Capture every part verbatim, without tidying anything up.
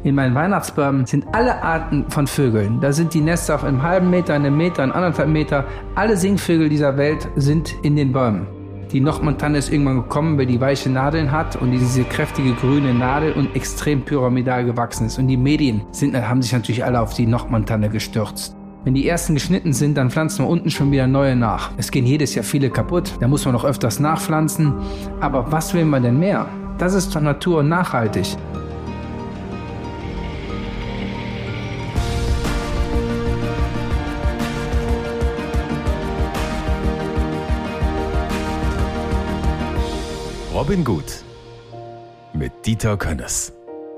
In meinen Weihnachtsbäumen sind alle Arten von Vögeln. Da sind die Nester auf einem halben Meter, einem Meter, einem anderthalb Meter. Alle Singvögel dieser Welt sind in den Bäumen. Die Nordmontanne ist irgendwann gekommen, weil die weiche Nadeln hat und diese kräftige grüne Nadel und extrem pyramidal gewachsen ist. Und die Medien sind, haben sich natürlich alle auf die Nordmontanne gestürzt. Wenn die ersten geschnitten sind, dann pflanzen wir unten schon wieder neue nach. Es gehen jedes Jahr viele kaputt, da muss man noch öfters nachpflanzen. Aber was will man denn mehr? Das ist doch Natur und nachhaltig. Robin Gut mit Dieter Könnes.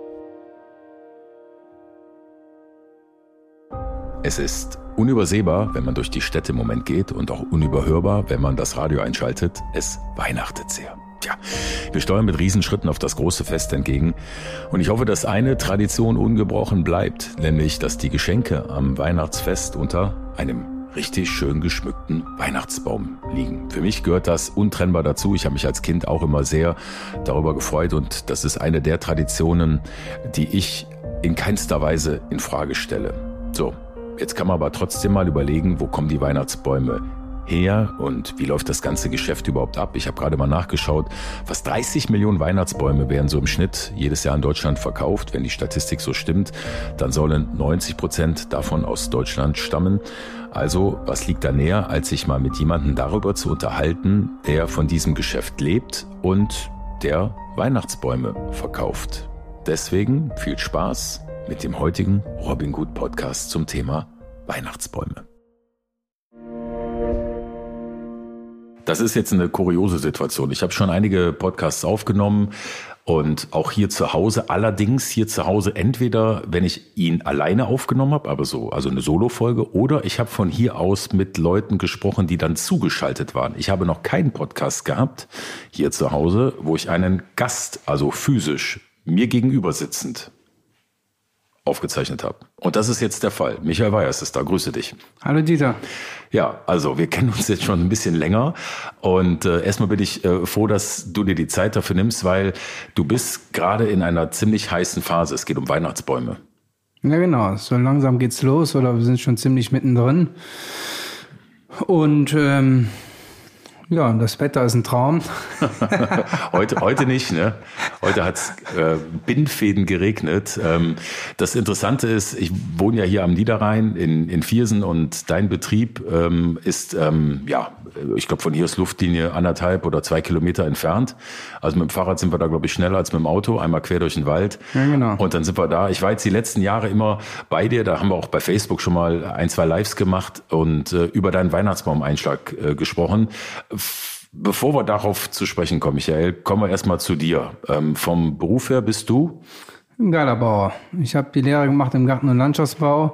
Es ist unübersehbar, wenn man durch die Städte im Moment geht und auch unüberhörbar, wenn man das Radio einschaltet. Es weihnachtet sehr. Tja, wir steuern mit Riesenschritten auf das große Fest entgegen. Und ich hoffe, dass eine Tradition ungebrochen bleibt, nämlich, dass die Geschenke am Weihnachtsfest unter einem richtig schön geschmückten Weihnachtsbaum liegen. Für mich gehört das untrennbar dazu. Ich habe mich als Kind auch immer sehr darüber gefreut und das ist eine der Traditionen, die ich in keinster Weise in Frage stelle. So, jetzt kann man aber trotzdem mal überlegen, wo kommen die Weihnachtsbäume her und wie läuft das ganze Geschäft überhaupt ab? Ich habe gerade mal nachgeschaut, fast dreißig Millionen Weihnachtsbäume werden so im Schnitt jedes Jahr in Deutschland verkauft. Wenn die Statistik so stimmt, dann sollen neunzig Prozent davon aus Deutschland stammen. Also, was liegt da näher, als sich mal mit jemandem darüber zu unterhalten, der von diesem Geschäft lebt und der Weihnachtsbäume verkauft. Deswegen viel Spaß mit dem heutigen Robin Gut Podcast zum Thema Weihnachtsbäume. Das ist jetzt eine kuriose Situation. Ich habe schon einige Podcasts aufgenommen und auch hier zu Hause. Allerdings hier zu Hause entweder, wenn ich ihn alleine aufgenommen habe, aber so, also eine Solo-Folge, oder ich habe von hier aus mit Leuten gesprochen, die dann zugeschaltet waren. Ich habe noch keinen Podcast gehabt hier zu Hause, wo ich einen Gast, also physisch, mir gegenüber sitzend aufgezeichnet habe. Und das ist jetzt der Fall. Michael Weyers ist da. Grüße dich. Hallo Dieter. Ja, also wir kennen uns jetzt schon ein bisschen länger und äh, erstmal bin ich äh, froh, dass du dir die Zeit dafür nimmst, weil du bist gerade in einer ziemlich heißen Phase. Es geht um Weihnachtsbäume. Ja genau, so langsam geht's los oder wir sind schon ziemlich mittendrin. Und ähm, ja, das Wetter ist ein Traum. heute, heute nicht, ne? Heute hat's äh, Bindfäden geregnet. Ähm, das Interessante ist, ich wohne ja hier am Niederrhein in, in Viersen und dein Betrieb ähm, ist, ähm, ja, ich glaube von hier ist Luftlinie anderthalb oder zwei Kilometer entfernt. Also mit dem Fahrrad sind wir da, glaube ich, schneller als mit dem Auto. Einmal quer durch den Wald. Ja, genau. Und dann sind wir da. Ich war jetzt die letzten Jahre immer bei dir. Da haben wir auch bei Facebook schon mal ein, zwei Lives gemacht und äh, über deinen Weihnachtsbaumeinschlag äh, gesprochen. Bevor wir darauf zu sprechen kommen, Michael, kommen wir erstmal zu dir. Ähm, vom Beruf her bist du? Ein Gartenbauer. Ich habe die Lehre gemacht im Garten- und Landschaftsbau,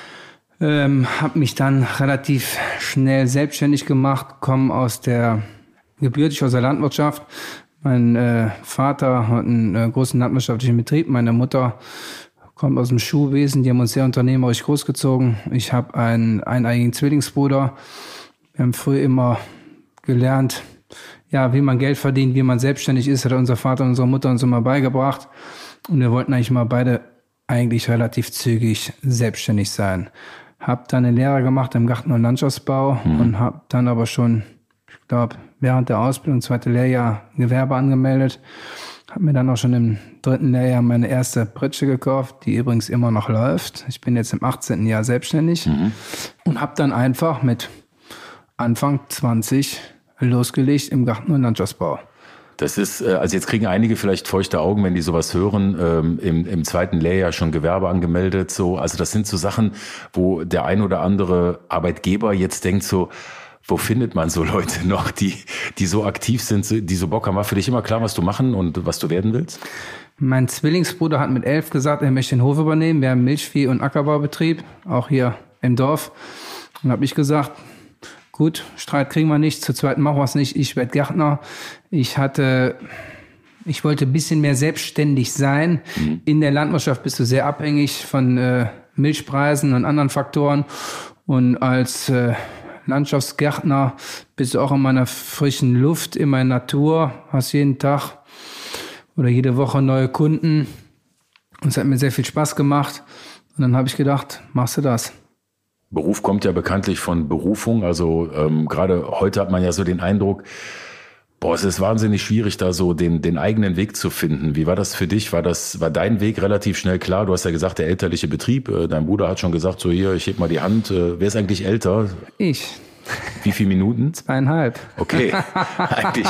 ähm, habe mich dann relativ schnell selbstständig gemacht, komme aus der, gebürtig aus der Landwirtschaft. Mein äh, Vater hat einen äh, großen landwirtschaftlichen Betrieb, meine Mutter kommt aus dem Schuhwesen, die haben uns sehr unternehmerisch großgezogen. Ich habe einen eineiigen Zwillingsbruder. Wir haben früh immer gelernt, ja, wie man Geld verdient, wie man selbstständig ist, hat unser Vater und unsere Mutter uns immer beigebracht. Und wir wollten eigentlich mal beide eigentlich relativ zügig selbstständig sein. Hab dann eine Lehre gemacht im Garten- und Landschaftsbau mhm. und hab dann aber schon, ich glaube, während der Ausbildung, zweite Lehrjahr, Gewerbe angemeldet. Hab mir dann auch schon im dritten Lehrjahr meine erste Pritsche gekauft, die übrigens immer noch läuft. Ich bin jetzt im achtzehnten Jahr selbstständig mhm. und hab dann einfach mit Anfang zwanzig losgelegt im Garten- und Landschaftsbau. Das ist, also jetzt kriegen einige vielleicht feuchte Augen, wenn die sowas hören, ähm, im, im zweiten Lehrjahr schon Gewerbe angemeldet, so. Also das sind so Sachen, wo der ein oder andere Arbeitgeber jetzt denkt so, wo findet man so Leute noch, die, die so aktiv sind, die so Bock haben? War für dich immer klar, was du machen und was du werden willst? Mein Zwillingsbruder hat mit elf gesagt, er möchte den Hof übernehmen. Wir haben Milchvieh- und Ackerbaubetrieb, auch hier im Dorf. Und habe ich gesagt, gut, Streit kriegen wir nicht, zu zweit machen wir es nicht, ich werde Gärtner. Ich hatte, ich wollte ein bisschen mehr selbstständig sein. Mhm. In der Landwirtschaft bist du sehr abhängig von äh, Milchpreisen und anderen Faktoren. Und als äh, Landschaftsgärtner bist du auch in meiner frischen Luft, in meiner Natur, hast jeden Tag oder jede Woche neue Kunden. Und es hat mir sehr viel Spaß gemacht. Und dann habe ich gedacht, machst du das. Beruf kommt ja bekanntlich von Berufung. Also ähm, gerade heute hat man ja so den Eindruck, boah, es ist wahnsinnig schwierig, da so den, den eigenen Weg zu finden. Wie war das für dich? War das, war dein Weg relativ schnell klar? Du hast ja gesagt, der elterliche Betrieb. Äh, dein Bruder hat schon gesagt, so hier, ich heb mal die Hand. Äh, wer ist eigentlich älter? Ich. Wie viele Minuten? Zweieinhalb. Okay, eigentlich.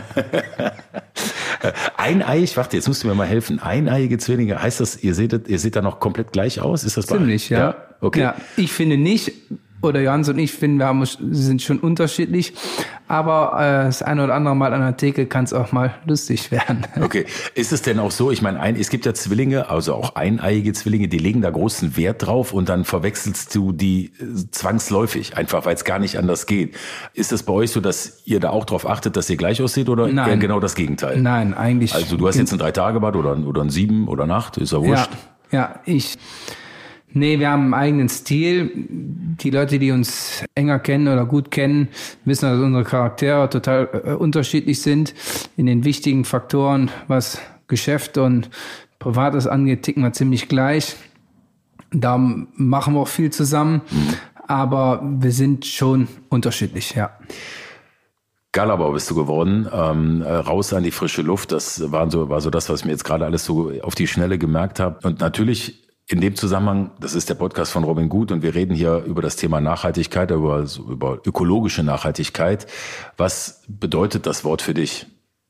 Eineig, warte, jetzt musst du mir mal helfen. Eineiige Zwillinge, heißt das, ihr seht, ihr seht da noch komplett gleich aus? Ist das ziemlich, ja. ja. Okay. Ja, ich finde nicht, oder Jans und ich finden, wir haben, sind schon unterschiedlich, aber äh, das eine oder andere Mal an der Theke kann es auch mal lustig werden. Okay, ist es denn auch so, ich meine, ein, es gibt ja Zwillinge, also auch eineiige Zwillinge, die legen da großen Wert drauf und dann verwechselst du die zwangsläufig, einfach weil es gar nicht anders geht. Ist es bei euch so, dass ihr da auch drauf achtet, dass ihr gleich aussieht oder Nein. eher genau das Gegenteil? Nein, eigentlich. Also du hast jetzt ein Drei-Tage-Bad oder, oder ein Sieben oder Nacht, ist ja wurscht. Ja, ja, ich... Nee, wir haben einen eigenen Stil. Die Leute, die uns enger kennen oder gut kennen, wissen, dass unsere Charaktere total äh, unterschiedlich sind. In den wichtigen Faktoren, was Geschäft und Privates angeht, ticken wir ziemlich gleich. Da machen wir auch viel zusammen, mhm. aber wir sind schon unterschiedlich, ja. Galabau bist du geworden, ähm, raus an die frische Luft. Das war so, war so das, was ich mir jetzt gerade alles so auf die Schnelle gemerkt habe. Und natürlich in dem Zusammenhang, das ist der Podcast von Robin Gut und wir reden hier über das Thema Nachhaltigkeit, über, über ökologische Nachhaltigkeit. Was bedeutet das Wort für dich?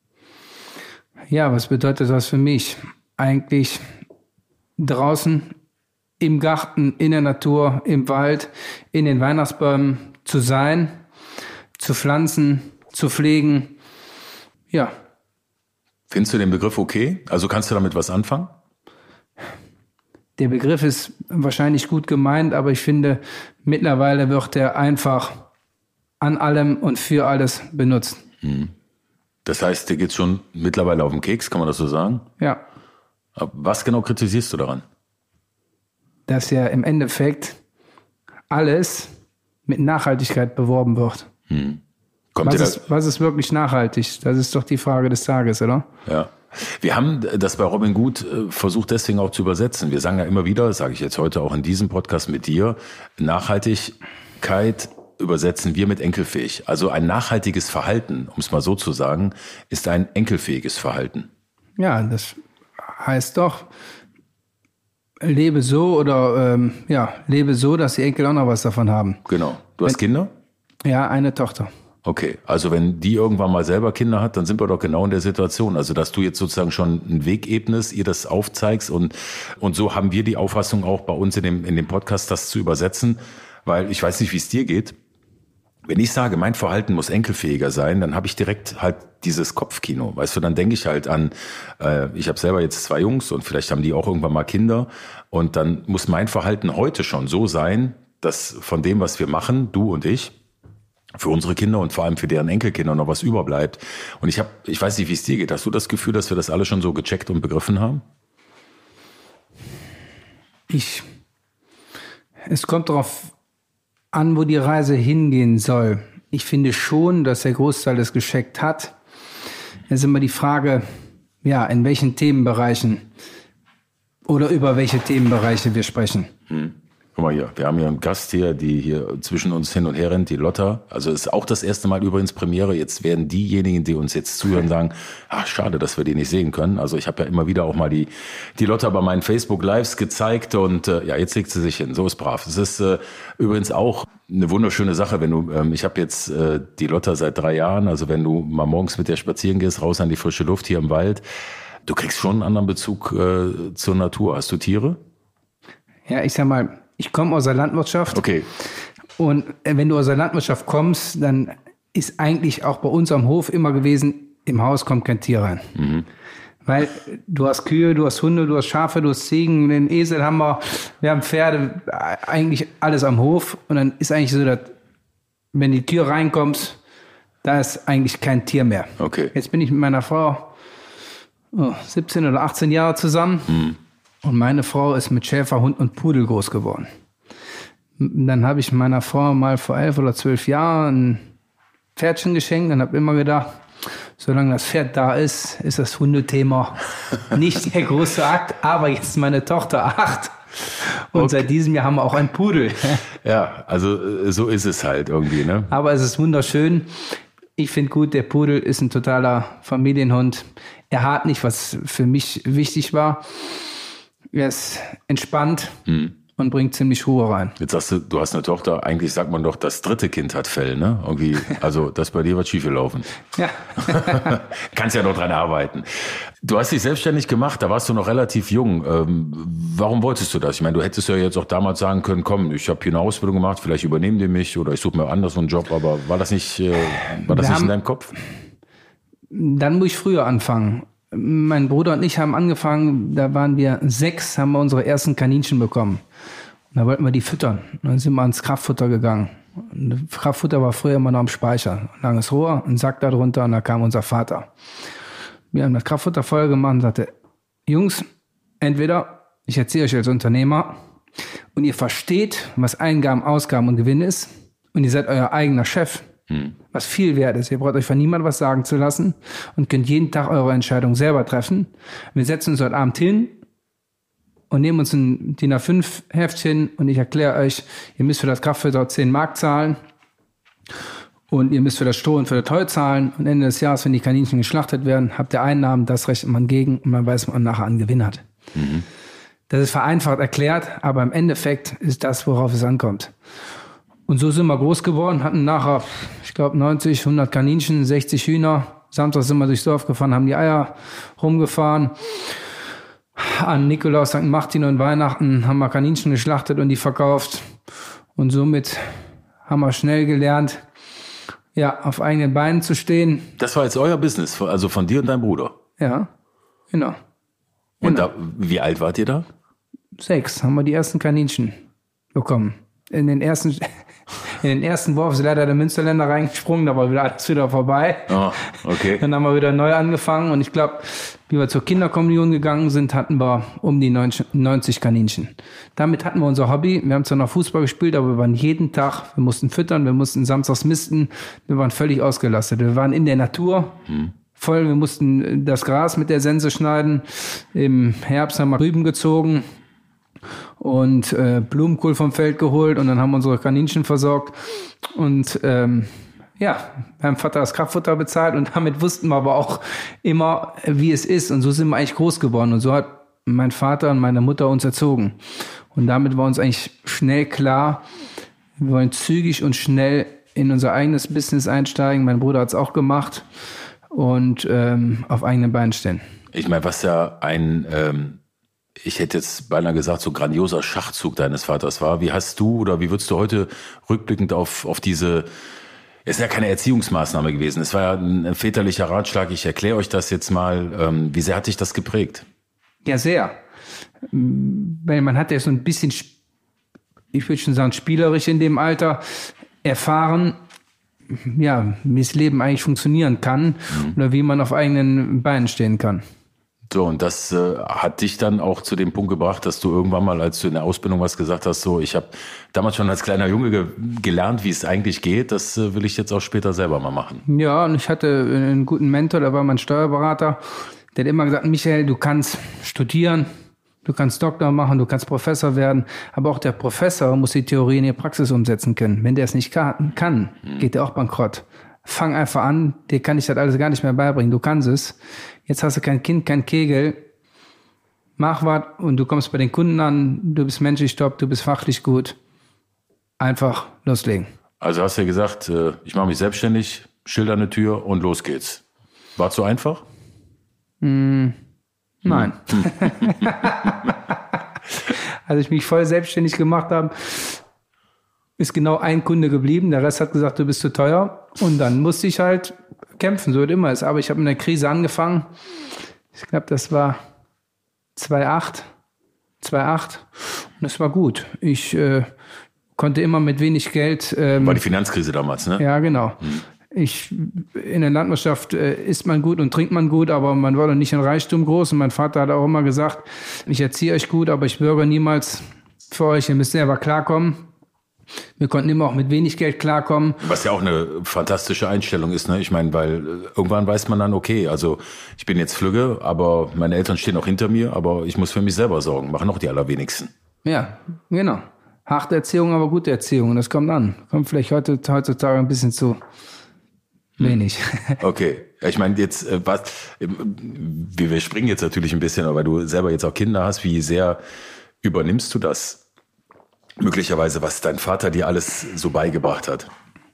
Ja, was bedeutet das für mich? Eigentlich draußen im Garten, in der Natur, im Wald, in den Weihnachtsbäumen zu sein, zu pflanzen, zu pflegen. Ja. Findest du den Begriff okay? Also kannst du damit was anfangen? Der Begriff ist wahrscheinlich gut gemeint, aber ich finde, mittlerweile wird er einfach an allem und für alles benutzt. Hm. Das heißt, dir geht's schon mittlerweile auf den Keks, kann man das so sagen? Ja. Was genau kritisierst du daran? Dass ja im Endeffekt alles mit Nachhaltigkeit beworben wird. Hm. Kommt was, dir ist, was ist wirklich nachhaltig? Das ist doch die Frage des Tages, oder? Ja. Wir haben das bei Robin Gut versucht deswegen auch zu übersetzen. Wir sagen ja immer wieder, das sage ich jetzt heute auch in diesem Podcast mit dir, Nachhaltigkeit übersetzen wir mit enkelfähig. Also ein nachhaltiges Verhalten, um es mal so zu sagen, ist ein enkelfähiges Verhalten. Ja, das heißt doch, lebe so oder ähm, ja, lebe so, dass die Enkel auch noch was davon haben. Genau. Du hast Kinder? Ja, eine Tochter. Okay, also wenn die irgendwann mal selber Kinder hat, dann sind wir doch genau in der Situation. Also dass du jetzt sozusagen schon einen Weg ebnest, ihr das aufzeigst und und so haben wir die Auffassung auch bei uns in dem in dem Podcast, das zu übersetzen, weil ich weiß nicht, wie es dir geht. Wenn ich sage, mein Verhalten muss enkelfähiger sein, dann habe ich direkt halt dieses Kopfkino. Weißt du, dann denke ich halt an, äh, ich habe selber jetzt zwei Jungs und vielleicht haben die auch irgendwann mal Kinder und dann muss mein Verhalten heute schon so sein, dass von dem, was wir machen, du und ich, für unsere Kinder und vor allem für deren Enkelkinder noch was überbleibt. Und ich habe, ich weiß nicht, wie es dir geht. Hast du das Gefühl, dass wir das alle schon so gecheckt und begriffen haben? Ich, es kommt darauf an, wo die Reise hingehen soll. Ich finde schon, dass der Großteil das gecheckt hat. Es ist immer die Frage, ja, in welchen Themenbereichen oder über welche Themenbereiche wir sprechen. Hm. Guck mal hier, wir haben hier einen Gast hier, die hier zwischen uns hin und her rennt, die Lotta. Also ist auch das erste Mal übrigens Premiere. Jetzt werden diejenigen, die uns jetzt zuhören, sagen, ach schade, dass wir die nicht sehen können. Also ich habe ja immer wieder auch mal die die Lotta bei meinen Facebook-Lives gezeigt und äh, ja, jetzt legt sie sich hin. So ist brav. Es ist äh, übrigens auch eine wunderschöne Sache, wenn du, ähm, ich habe jetzt äh, die Lotta seit drei Jahren, also wenn du mal morgens mit der spazieren gehst, raus an die frische Luft hier im Wald, du kriegst schon einen anderen Bezug äh, zur Natur. Hast du Tiere? Ja, ich sag mal, ich komme aus der Landwirtschaft. Okay. Und wenn du aus der Landwirtschaft kommst, dann ist eigentlich auch bei uns am Hof immer gewesen, im Haus kommt kein Tier rein. Mhm. Weil du hast Kühe, du hast Hunde, du hast Schafe, du hast Ziegen, den Esel haben wir, wir haben Pferde, eigentlich alles am Hof. Und dann ist eigentlich so, dass wenn die Tür reinkommst, da ist eigentlich kein Tier mehr. Okay. Jetzt bin ich mit meiner Frau oh, siebzehn oder achtzehn Jahre zusammen. Mhm. Und meine Frau ist mit Schäfer, Hund und Pudel groß geworden. Dann habe ich meiner Frau mal vor elf oder zwölf Jahren ein Pferdchen geschenkt und habe immer gedacht, solange das Pferd da ist, ist das Hundethema nicht der große Akt. Aber jetzt ist meine Tochter acht. Und okay. Seit diesem Jahr haben wir auch einen Pudel. Ja, also so ist es halt irgendwie, ne? Aber es ist wunderschön. Ich finde gut, der Pudel ist ein totaler Familienhund. Er hat nicht, was für mich wichtig war. Er ist entspannt hm. und bringt ziemlich Ruhe rein. Jetzt sagst du, du hast eine Tochter. Eigentlich sagt man doch, das dritte Kind hat Fell, ne? Irgendwie, also das bei dir wird schiefgelaufen. Ja. Kannst ja noch dran arbeiten. Du hast dich selbstständig gemacht, da warst du noch relativ jung. Ähm, warum wolltest du das? Ich meine, du hättest ja jetzt auch damals sagen können, komm, ich habe hier eine Ausbildung gemacht, vielleicht übernehmen die mich oder ich suche mir anders einen Job. Aber war das nicht, äh, war das nicht in deinem Kopf? Dann muss ich früher anfangen. Mein Bruder und ich haben angefangen, da waren wir sechs, haben wir unsere ersten Kaninchen bekommen. Und da wollten wir die füttern. Und dann sind wir ans Kraftfutter gegangen. Und das Kraftfutter war früher immer noch am Speicher. Ein langes Rohr, ein Sack da drunter und da kam unser Vater. Wir haben das Kraftfutter voll gemacht und sagte, Jungs, entweder ich erzähle euch als Unternehmer und ihr versteht, was Eingaben, Ausgaben und Gewinn ist und ihr seid euer eigener Chef, hm. was viel wert ist. Ihr braucht euch von niemandem was sagen zu lassen und könnt jeden Tag eure Entscheidung selber treffen. Wir setzen uns heute Abend hin und nehmen uns ein D I N A fünf Heftchen und ich erkläre euch, ihr müsst für das Kraftfutter zehn Mark zahlen. Und ihr müsst für das Stroh und für das Heu zahlen. Und Ende des Jahres, wenn die Kaninchen geschlachtet werden, habt ihr Einnahmen, das rechnet man gegen und man weiß, was man nachher an Gewinn hat. Mhm. Das ist vereinfacht erklärt, aber im Endeffekt ist das, worauf es ankommt. Und so sind wir groß geworden, hatten nachher, ich glaube, neunzig, hundert Kaninchen, sechzig Hühner. Samstags sind wir durchs Dorf gefahren, haben die Eier rumgefahren. An Nikolaus, Sankt Martin und Weihnachten haben wir Kaninchen geschlachtet und die verkauft. Und somit haben wir schnell gelernt, ja, auf eigenen Beinen zu stehen. Das war jetzt euer Business, also von dir und deinem Bruder? Ja, genau. Und genau. Da, wie alt wart ihr da? Sechs, haben wir die ersten Kaninchen bekommen. In den ersten, in den ersten Wurf ist leider der Münsterländer reingesprungen, da war wieder alles wieder vorbei. Oh, okay. Dann haben wir wieder neu angefangen und ich glaube, wie wir zur Kinderkommunion gegangen sind, hatten wir um die neunzig Kaninchen. Damit hatten wir unser Hobby. Wir haben zwar noch Fußball gespielt, aber wir waren jeden Tag, wir mussten füttern, wir mussten samstags misten, wir waren völlig ausgelastet. Wir waren in der Natur. Hm. Voll, wir mussten das Gras mit der Sense schneiden. Im Herbst haben wir Rüben gezogen und äh, Blumenkohl vom Feld geholt und dann haben wir unsere Kaninchen versorgt und ähm, ja, wir haben Vater das Kraftfutter bezahlt und damit wussten wir aber auch immer, wie es ist und so sind wir eigentlich groß geworden und so hat mein Vater und meine Mutter uns erzogen und damit war uns eigentlich schnell klar, wir wollen zügig und schnell in unser eigenes Business einsteigen, mein Bruder hat es auch gemacht und ähm, auf eigenen Beinen stehen. Ich meine, was ja ein ähm ich hätte jetzt beinahe gesagt, so grandioser Schachzug deines Vaters war. Wie hast du oder wie würdest du heute rückblickend auf, auf diese, es ist ja keine Erziehungsmaßnahme gewesen, es war ja ein väterlicher Ratschlag, ich erkläre euch das jetzt mal, ähm, wie sehr hat dich das geprägt? Ja, sehr. Weil man hat ja so ein bisschen, ich würde schon sagen, spielerisch in dem Alter erfahren, ja, wie das Leben eigentlich funktionieren kann mhm. oder wie man auf eigenen Beinen stehen kann. So, und das äh, hat dich dann auch zu dem Punkt gebracht, dass du irgendwann mal, als du in der Ausbildung was gesagt hast, so, ich habe damals schon als kleiner Junge ge- gelernt, wie es eigentlich geht, das äh, will ich jetzt auch später selber mal machen. Ja, und ich hatte einen guten Mentor, der war mein Steuerberater, der hat immer gesagt, Michael, du kannst studieren, du kannst Doktor machen, du kannst Professor werden, aber auch der Professor muss die Theorie in die Praxis umsetzen können. Wenn der es nicht kann, kann hm. geht der auch bankrott. Fang einfach an, dir kann ich das alles gar nicht mehr beibringen, du kannst es. Jetzt hast du kein Kind, kein Kegel, mach was und du kommst bei den Kunden an, du bist menschlich top, du bist fachlich gut. Einfach loslegen. Also hast du ja gesagt, ich mache mich selbstständig, Schild an der Tür und los geht's. War es so einfach? Mm, nein. Hm. Als ich mich voll selbstständig gemacht habe, ist genau ein Kunde geblieben, der Rest hat gesagt, du bist zu teuer und dann musste ich halt kämpfen, so wie immer ist. Aber ich habe in der Krise angefangen, ich glaube, das war zweitausendacht und es war gut. Ich äh, konnte immer mit wenig Geld... Ähm, war die Finanzkrise damals, ne? Ja, genau. Hm. Ich, in der Landwirtschaft äh, isst man gut und trinkt man gut, aber man war doch nicht in Reichtum groß und mein Vater hat auch immer gesagt, ich erziehe euch gut, aber ich bürge niemals für euch, ihr müsst selber klarkommen. Wir konnten immer auch mit wenig Geld klarkommen. Was ja auch eine fantastische Einstellung ist, ne? Ich meine, weil irgendwann weiß man dann, okay, also ich bin jetzt flügge, aber meine Eltern stehen auch hinter mir, aber ich muss für mich selber sorgen. Machen auch die allerwenigsten. Ja, genau. Harte Erziehung, aber gute Erziehung. Das kommt an. Kommt vielleicht heute, heutzutage ein bisschen zu wenig. Okay. Ich meine, jetzt, was, wir, wir springen jetzt natürlich ein bisschen, aber weil du selber jetzt auch Kinder hast, wie sehr übernimmst du das möglicherweise, was dein Vater dir alles so beigebracht hat?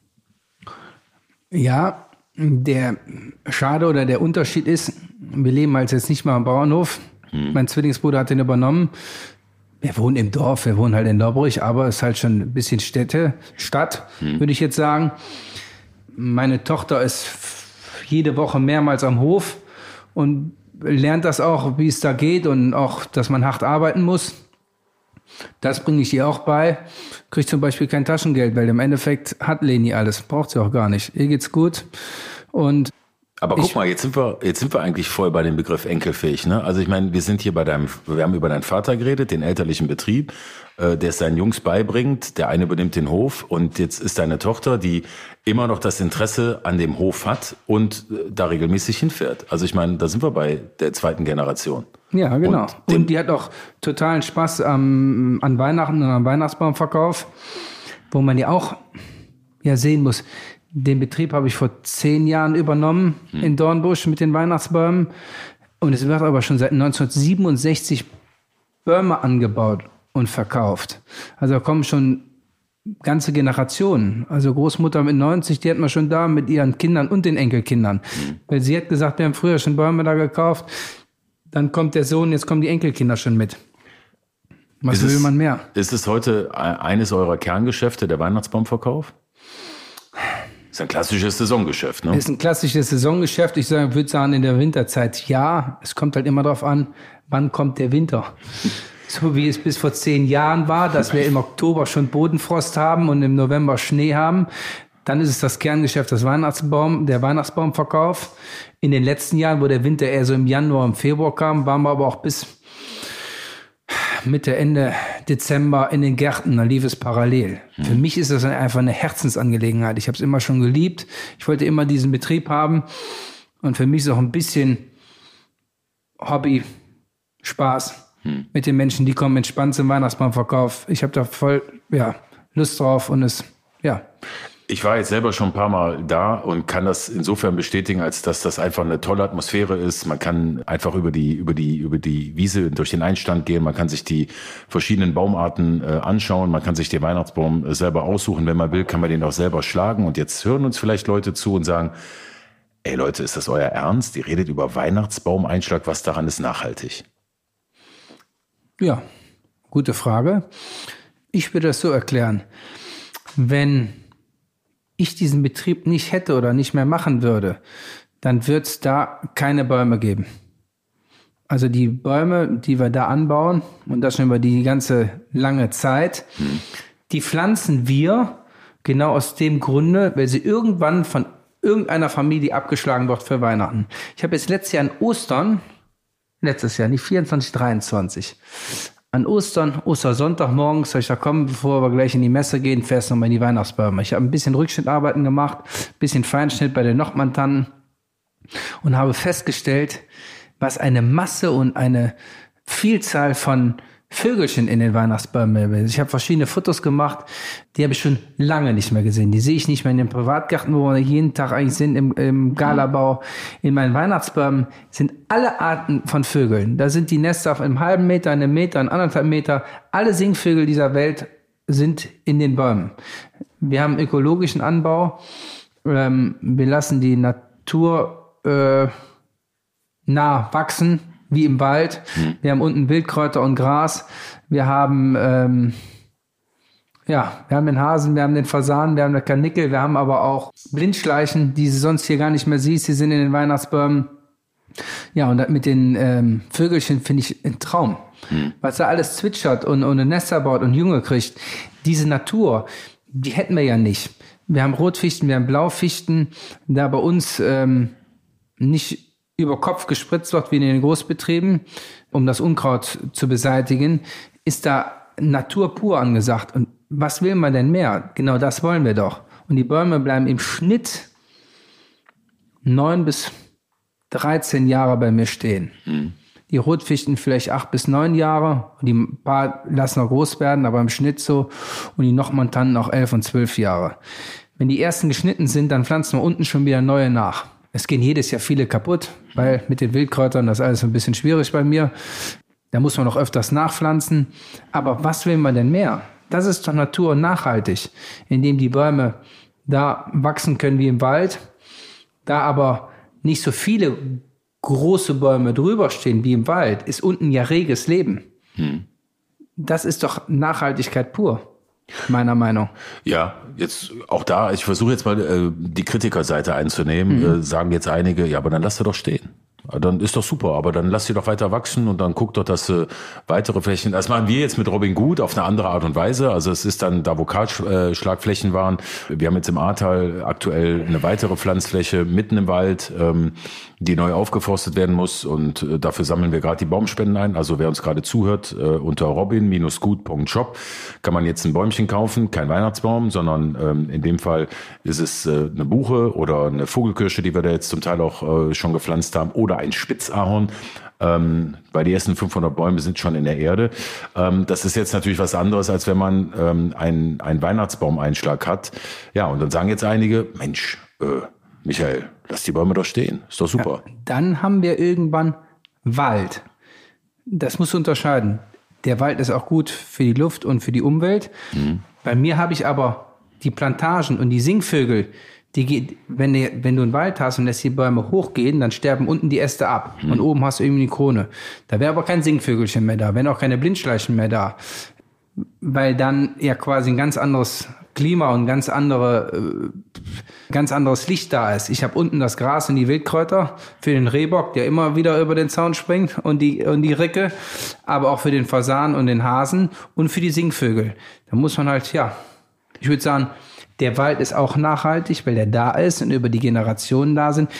Ja, der Schade oder der Unterschied ist, wir leben halt jetzt nicht mal am Bauernhof. Hm. Mein Zwillingsbruder hat den übernommen. Wir wohnen im Dorf, wir wohnen halt in Dobbrich, aber es ist halt schon ein bisschen Städte, Stadt, hm. würde ich jetzt sagen. Meine Tochter ist jede Woche mehrmals am Hof und lernt das auch, wie es da geht und auch, dass man hart arbeiten muss. Das bringe ich ihr auch bei. Kriegt zum Beispiel kein Taschengeld, weil im Endeffekt hat Leni alles, braucht sie auch gar nicht. Ihr geht's gut und aber guck ich, mal, jetzt sind wir, jetzt sind wir eigentlich voll bei dem Begriff enkelfähig, ne? Also ich meine, wir sind hier bei deinem, wir haben über deinen Vater geredet, den elterlichen Betrieb, äh, der es seinen Jungs beibringt, der eine übernimmt den Hof und jetzt ist deine Tochter, die immer noch das Interesse an dem Hof hat und äh, da regelmäßig hinfährt. Also ich meine, da sind wir bei der zweiten Generation. Ja, genau. Und, und die hat auch totalen Spaß am, an Weihnachten und am Weihnachtsbaumverkauf, wo man ja auch ja sehen muss. Den Betrieb habe ich vor zehn Jahren übernommen hm. in Dornbusch mit den Weihnachtsbäumen. Und es wird aber schon seit neunzehnhundertsiebenundsechzig Bäume angebaut und verkauft. Also da kommen schon ganze Generationen. Also Großmutter mit neunzig, die hat man schon da mit ihren Kindern und den Enkelkindern. Hm. Weil sie hat gesagt, wir haben früher schon Bäume da gekauft. Dann kommt der Sohn, jetzt kommen die Enkelkinder schon mit. Was will man mehr? Ist es heute eines eurer Kerngeschäfte, der Weihnachtsbaumverkauf? Ist ein klassisches Saisongeschäft, ne? Ist ein klassisches Saisongeschäft. Ich sage, würde sagen, in der Winterzeit ja. Es kommt halt immer darauf an, wann kommt der Winter. So wie es bis vor zehn Jahren war, dass wir im Oktober schon Bodenfrost haben und im November Schnee haben. Dann ist es das Kerngeschäft, das Weihnachtsbaum, der Weihnachtsbaumverkauf. In den letzten Jahren, wo der Winter eher so im Januar, im Februar kam, waren wir aber auch bis Mitte, Ende Dezember in den Gärten, da lief es parallel. Mhm. Für mich ist das einfach eine Herzensangelegenheit. Ich habe es immer schon geliebt. Ich wollte immer diesen Betrieb haben. Und für mich ist auch ein bisschen Hobby, Spaß mhm. mit den Menschen, die kommen entspannt zum Weihnachtsbaumverkauf. Ich habe da voll ja, Lust drauf und es, ja. Ich war jetzt selber schon ein paar Mal da und kann das insofern bestätigen, als dass das einfach eine tolle Atmosphäre ist. Man kann einfach über die über die über die Wiese durch den Einstand gehen. Man kann sich die verschiedenen Baumarten äh, anschauen. Man kann sich den Weihnachtsbaum äh, selber aussuchen, wenn man will, kann man den auch selber schlagen. Und jetzt hören uns vielleicht Leute zu und sagen: Ey Leute, ist das euer Ernst? Ihr redet über Weihnachtsbaumeinschlag. Was daran ist nachhaltig? Ja, gute Frage. Ich würde das so erklären: Wenn ich diesen Betrieb nicht hätte oder nicht mehr machen würde, dann wird es da keine Bäume geben. Also die Bäume, die wir da anbauen, und das schon über die ganze lange Zeit, hm. die pflanzen wir genau aus dem Grunde, weil sie irgendwann von irgendeiner Familie abgeschlagen wird für Weihnachten. Ich habe jetzt letztes Jahr an Ostern, letztes Jahr, nicht vierundzwanzig, dreiundzwanzig, an Ostern, Ostersonntag morgens, soll ich da kommen, bevor wir gleich in die Messe gehen, fährst du nochmal in die Weihnachtsbäume. Ich habe ein bisschen Rückschnittarbeiten gemacht, ein bisschen Feinschnitt bei den Nochmann-Tannen und habe festgestellt, was eine Masse und eine Vielzahl von Vögelchen in den Weihnachtsbäumen ist. Ich habe verschiedene Fotos gemacht, die habe ich schon lange nicht mehr gesehen. Die sehe ich nicht mehr in den Privatgärten, wo wir jeden Tag eigentlich sind, im, im Galabau. In meinen Weihnachtsbäumen sind alle Arten von Vögeln. Da sind die Nester auf einem halben Meter, einem Meter, einem anderthalb Meter. Alle Singvögel dieser Welt sind in den Bäumen. Wir haben ökologischen Anbau. Ähm, wir lassen die Natur äh, nah wachsen, wie im Wald. Mhm. Wir haben unten Wildkräuter und Gras. Wir haben, ähm, ja, wir haben den Hasen, wir haben den Fasan, wir haben den Karnickel, wir haben aber auch Blindschleichen, die du sonst hier gar nicht mehr siehst. Die sind in den Weihnachtsbäumen. Ja, und mit den ähm, Vögelchen finde ich ein Traum. Mhm. Was da alles zwitschert und, und ein Nester baut und Junge kriegt. Diese Natur, die hätten wir ja nicht. Wir haben Rotfichten, wir haben Blaufichten. Da bei uns ähm, nicht über Kopf gespritzt wird wie in den Großbetrieben, um das Unkraut zu beseitigen, ist da Natur pur angesagt. Und was will man denn mehr? Genau das wollen wir doch. Und die Bäume bleiben im Schnitt neun bis dreizehn Jahre bei mir stehen. Mhm. Die Rotfichten vielleicht acht bis neun Jahre. Und die paar lassen noch groß werden, aber im Schnitt so. Und die Nordmontanen auch elf und zwölf Jahre. Wenn die ersten geschnitten sind, dann pflanzen wir unten schon wieder neue nach. Es gehen jedes Jahr viele kaputt, weil mit den Wildkräutern das ist alles ein bisschen schwierig bei mir. Da muss man noch öfters nachpflanzen. Aber was will man denn mehr? Das ist doch Natur und nachhaltig, indem die Bäume da wachsen können wie im Wald, da aber nicht so viele große Bäume drüber stehen wie im Wald, ist unten ja reges Leben. Hm. Das ist doch Nachhaltigkeit pur, meiner Meinung. Ja, jetzt auch da, ich versuche jetzt mal äh, die Kritikerseite einzunehmen, mhm. äh, sagen jetzt einige, ja, aber dann lass sie doch stehen. Dann ist doch super, aber dann lass sie doch weiter wachsen und dann guck doch, dass äh, weitere Flächen, das machen wir jetzt mit Robin Gut auf eine andere Art und Weise, also es ist dann, da wo Kahlschlagflächen waren, wir haben jetzt im Ahrtal aktuell eine weitere Pflanzfläche mitten im Wald, ähm, die neu aufgeforstet werden muss und äh, dafür sammeln wir gerade die Baumspenden ein, also wer uns gerade zuhört, äh, unter robin Bindestrich gut Punkt shop kann man jetzt ein Bäumchen kaufen, kein Weihnachtsbaum, sondern ähm, in dem Fall ist es äh, eine Buche oder eine Vogelkirsche, die wir da jetzt zum Teil auch äh, schon gepflanzt haben, oder ein Spitzahorn, ähm, weil die ersten fünfhundert Bäume sind schon in der Erde. Ähm, das ist jetzt natürlich was anderes, als wenn man ähm, einen, einen Weihnachtsbaumeinschlag hat. Ja, und dann sagen jetzt einige, Mensch, äh, Michael, lass die Bäume doch stehen, ist doch super. Ja, dann haben wir irgendwann Wald. Das musst du unterscheiden. Der Wald ist auch gut für die Luft und für die Umwelt. Mhm. Bei mir habe ich aber die Plantagen und die Singvögel, die geht, wenn, die, wenn du einen Wald hast und lässt die Bäume hochgehen, dann sterben unten die Äste ab. Hm. Und oben hast du irgendwie eine Krone. Da wäre aber kein Singvögelchen mehr da, wären auch keine Blindschleichen mehr da. Weil dann ja quasi ein ganz anderes Klima und ganz andere, äh, ganz anderes Licht da ist. Ich habe unten das Gras und die Wildkräuter für den Rehbock, der immer wieder über den Zaun springt und die, und die Ricke, aber auch für den Fasan und den Hasen und für die Singvögel. Da muss man halt, ja, ich würde sagen, der Wald ist auch nachhaltig, weil der da ist und über die Generationen da sind.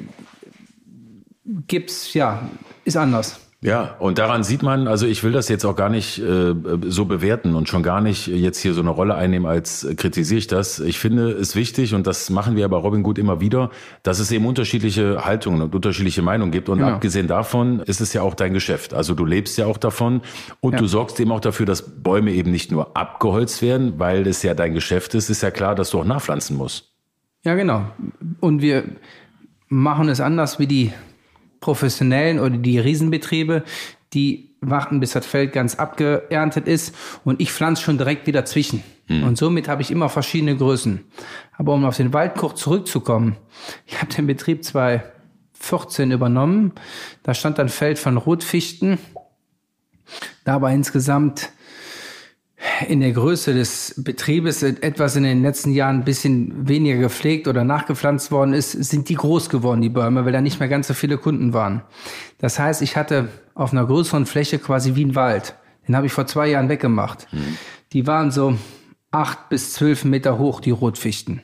Gibt's, ja, ist anders. Ja, und daran sieht man, also ich will das jetzt auch gar nicht äh, so bewerten und schon gar nicht jetzt hier so eine Rolle einnehmen, als äh, kritisiere ich das. Ich finde es wichtig, und das machen wir bei Robin Gut immer wieder, dass es eben unterschiedliche Haltungen und unterschiedliche Meinungen gibt. Und genau. Abgesehen davon ist es ja auch dein Geschäft. Also du lebst ja auch davon und ja. du sorgst eben auch dafür, dass Bäume eben nicht nur abgeholzt werden, weil es ja dein Geschäft ist, ist ja klar, dass du auch nachpflanzen musst. Ja, genau. Und wir machen es anders wie die Professionellen oder die Riesenbetriebe, die warten, bis das Feld ganz abgeerntet ist und ich pflanze schon direkt wieder zwischen. Mhm. Und somit habe ich immer verschiedene Größen. Aber um auf den Waldkoch zurückzukommen, ich habe den Betrieb zweitausendvierzehn übernommen. Da stand ein Feld von Rotfichten. Da war insgesamt in der Größe des Betriebes etwas in den letzten Jahren ein bisschen weniger gepflegt oder nachgepflanzt worden ist, sind die groß geworden, die Bäume, weil da nicht mehr ganz so viele Kunden waren. Das heißt, ich hatte auf einer größeren Fläche quasi wie ein Wald. Den habe ich vor zwei Jahren weggemacht. Mhm. Die waren so acht bis zwölf Meter hoch, die Rotfichten.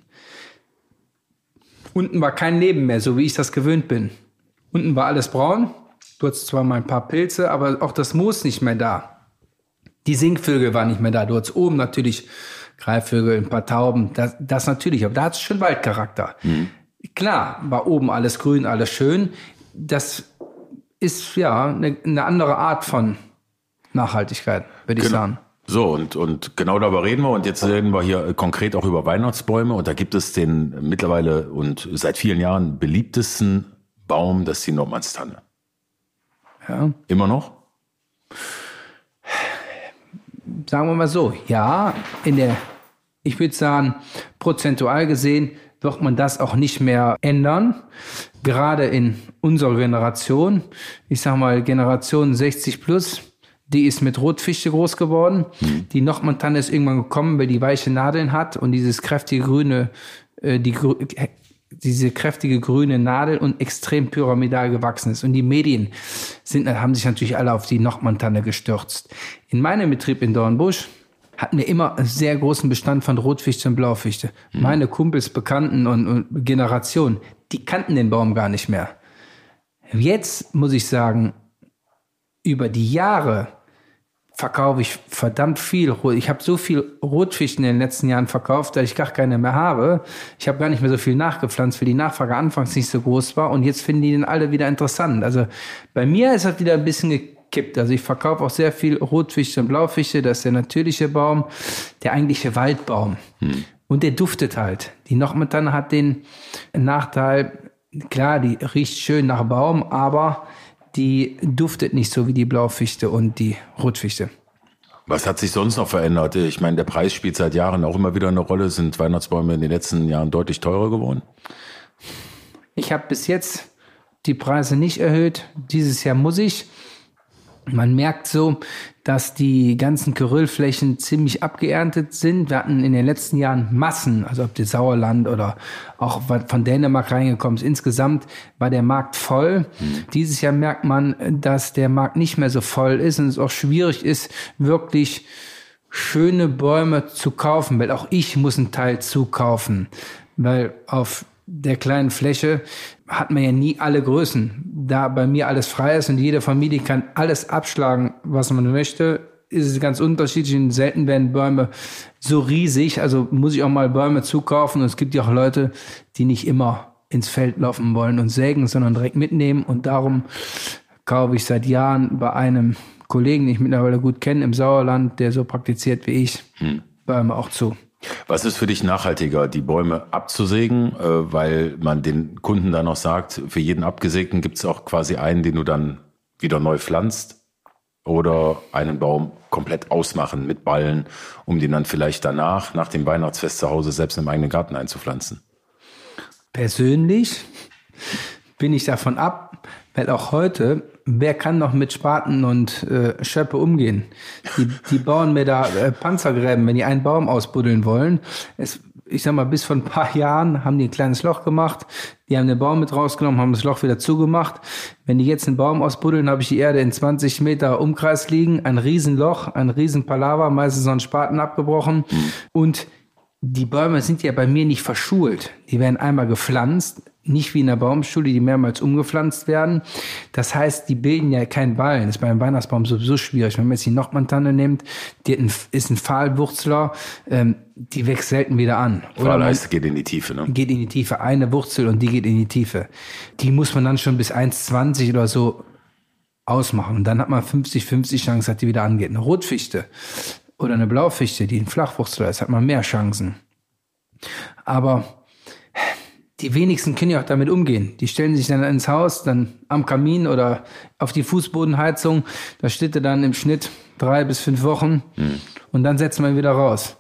Unten war kein Leben mehr, so wie ich das gewöhnt bin. Unten war alles braun. Du hattest zwar mal ein paar Pilze, aber auch das Moos nicht mehr da. Die Singvögel waren nicht mehr da. Du hattest oben natürlich Greifvögel, ein paar Tauben, das, das natürlich, aber da hat es schon Waldcharakter. Mhm. Klar, war oben alles grün, alles schön. Das ist ja eine, eine andere Art von Nachhaltigkeit, würde ich genau. sagen. So, und, und genau darüber reden wir. Und jetzt reden wir hier konkret auch über Weihnachtsbäume. Und da gibt es den mittlerweile und seit vielen Jahren beliebtesten Baum, das ist die Nordmannstanne. Ja. Immer noch? Sagen wir mal so, ja, in der, ich würde sagen, prozentual gesehen wird man das auch nicht mehr ändern. Gerade in unserer Generation, ich sag mal Generation sechzig plus, die ist mit Rotfichte groß geworden. Mhm. Die Nordmontanne ist irgendwann gekommen, weil die weiche Nadeln hat und dieses kräftige grüne, äh, die diese kräftige grüne Nadel und extrem pyramidal gewachsen ist. Und die Medien sind, haben sich natürlich alle auf die Nordmontanne gestürzt. In meinem Betrieb in Dornbusch hatten wir immer einen sehr großen Bestand von Rotfichte und Blaufichte. Mhm. Meine Kumpels, Bekannten und, und Generationen, die kannten den Baum gar nicht mehr. Jetzt muss ich sagen, über die Jahre verkaufe ich verdammt viel. Ich habe so viel Rotfichten in den letzten Jahren verkauft, dass ich gar keine mehr habe. Ich habe gar nicht mehr so viel nachgepflanzt, weil die Nachfrage anfangs nicht so groß war. Und jetzt finden die den alle wieder interessant. Also bei mir ist das wieder ein bisschen gekippt. Also ich verkaufe auch sehr viel Rotfichte und Blaufichte. Das ist der natürliche Baum, der eigentliche Waldbaum. Hm. Und der duftet halt. Die Nochmetanne hat den Nachteil, klar, die riecht schön nach Baum, aber die duftet nicht so wie die Blaufichte und die Rotfichte. Was hat sich sonst noch verändert? Ich meine, der Preis spielt seit Jahren auch immer wieder eine Rolle. Sind Weihnachtsbäume in den letzten Jahren deutlich teurer geworden? Ich habe bis jetzt die Preise nicht erhöht. Dieses Jahr muss ich. Man merkt so, dass die ganzen Kyrillflächen ziemlich abgeerntet sind. Wir hatten in den letzten Jahren Massen, also ob das Sauerland oder auch von Dänemark reingekommen ist. Insgesamt war der Markt voll. Mhm. Dieses Jahr merkt man, dass der Markt nicht mehr so voll ist und es auch schwierig ist, wirklich schöne Bäume zu kaufen, weil auch ich muss einen Teil zukaufen, weil auf der kleinen Fläche hat man ja nie alle Größen. Da bei mir alles frei ist und jede Familie kann alles abschlagen, was man möchte, ist es ganz unterschiedlich. Und selten werden Bäume so riesig. Also muss ich auch mal Bäume zukaufen. Und es gibt ja auch Leute, die nicht immer ins Feld laufen wollen und sägen, sondern direkt mitnehmen. Und darum kaufe ich seit Jahren bei einem Kollegen, den ich mittlerweile gut kenne, im Sauerland, der so praktiziert wie ich, hm. Bäume auch zu. Was ist für dich nachhaltiger, die Bäume abzusägen, äh, weil man den Kunden dann noch sagt, für jeden abgesägten gibt es auch quasi einen, den du dann wieder neu pflanzt, oder einen Baum komplett ausmachen mit Ballen, um den dann vielleicht danach, nach dem Weihnachtsfest zu Hause, selbst im eigenen Garten einzupflanzen? Persönlich bin ich davon ab, weil auch heute, wer kann noch mit Spaten und äh, Schöppe umgehen? Die, die bauen mir da äh, Panzergräben, wenn die einen Baum ausbuddeln wollen. Es, ich sag mal, bis vor ein paar Jahren haben die ein kleines Loch gemacht, die haben den Baum mit rausgenommen, haben das Loch wieder zugemacht. Wenn die jetzt einen Baum ausbuddeln, habe ich die Erde in zwanzig Meter Umkreis liegen, ein Riesenloch, ein riesen Palaver, meistens so ein Spaten abgebrochen. Und die Bäume sind ja bei mir nicht verschult. Die werden einmal gepflanzt, nicht wie in der Baumschule, die mehrmals umgepflanzt werden. Das heißt, die bilden ja keinen Ballen. Das ist beim Weihnachtsbaum sowieso schwierig. Wenn man jetzt die Nochmantanne nimmt, die ist ein Pfahlwurzler, ähm, die wächst selten wieder an. Pfahl heißt, geht in die Tiefe, ne? Geht in die Tiefe. Eine Wurzel und die geht in die Tiefe. Die muss man dann schon bis eins Komma zwanzig oder so ausmachen. Und dann hat man fünfzig fünfzig Chance, dass die wieder angeht. Eine Rotfichte oder eine Blaufichte, die ein Flachwurzler ist, hat man mehr Chancen. Aber die wenigsten können ja auch damit umgehen. Die stellen sich dann ins Haus, dann am Kamin oder auf die Fußbodenheizung. Da steht er dann im Schnitt drei bis fünf Wochen mhm. und dann setzt man wieder raus.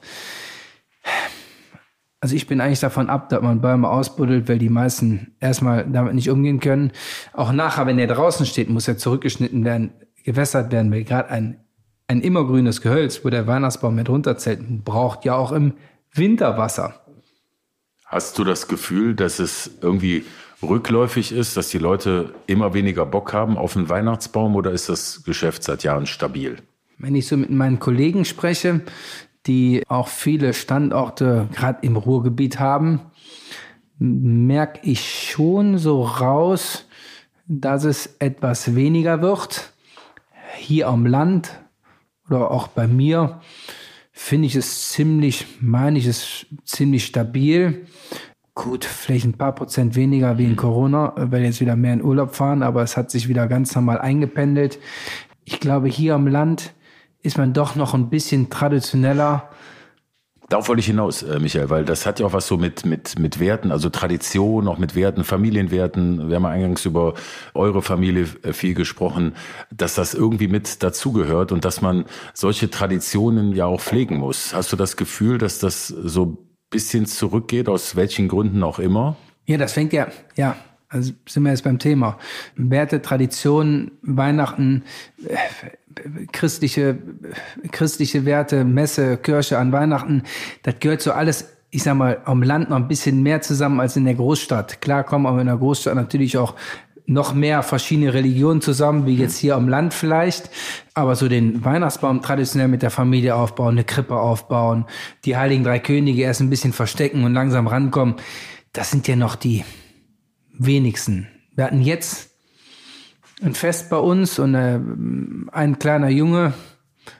Also ich bin eigentlich davon ab, dass man Bäume ausbuddelt, weil die meisten erstmal damit nicht umgehen können. Auch nachher, wenn der draußen steht, muss er zurückgeschnitten werden, gewässert werden, weil gerade ein, ein immergrünes Gehölz, wo der Weihnachtsbaum mit runterzählt, braucht ja auch im Winter Wasser. Hast du das Gefühl, dass es irgendwie rückläufig ist, dass die Leute immer weniger Bock haben auf einen Weihnachtsbaum, oder ist das Geschäft seit Jahren stabil? Wenn ich so mit meinen Kollegen spreche, die auch viele Standorte gerade im Ruhrgebiet haben, merke ich schon so raus, dass es etwas weniger wird. Hier am Land oder auch bei mir finde ich es ziemlich, meine ich es ziemlich stabil. Gut, vielleicht ein paar Prozent weniger wie in Corona, weil jetzt wieder mehr in Urlaub fahren, aber es hat sich wieder ganz normal eingependelt. Ich glaube, hier am Land ist man doch noch ein bisschen traditioneller. Darauf wollte ich hinaus, Michael, weil das hat ja auch was so mit, mit, mit Werten, also Tradition, auch mit Werten, Familienwerten. Wir haben ja eingangs über eure Familie viel gesprochen, dass das irgendwie mit dazugehört und dass man solche Traditionen ja auch pflegen muss. Hast du das Gefühl, dass das so ein bisschen zurückgeht, aus welchen Gründen auch immer? Ja, das fängt ja, ja, also sind wir jetzt beim Thema. Werte, Traditionen, Weihnachten, äh, christliche, christliche Werte, Messe, Kirche an Weihnachten, das gehört so alles, ich sag mal, am Land noch ein bisschen mehr zusammen als in der Großstadt. Klar kommen aber in der Großstadt natürlich auch noch mehr verschiedene Religionen zusammen, wie jetzt hier am Land vielleicht. Aber so den Weihnachtsbaum traditionell mit der Familie aufbauen, eine Krippe aufbauen, die Heiligen Drei Könige erst ein bisschen verstecken und langsam rankommen, das sind ja noch die wenigsten. Wir hatten jetzt ein Fest bei uns und äh, ein kleiner Junge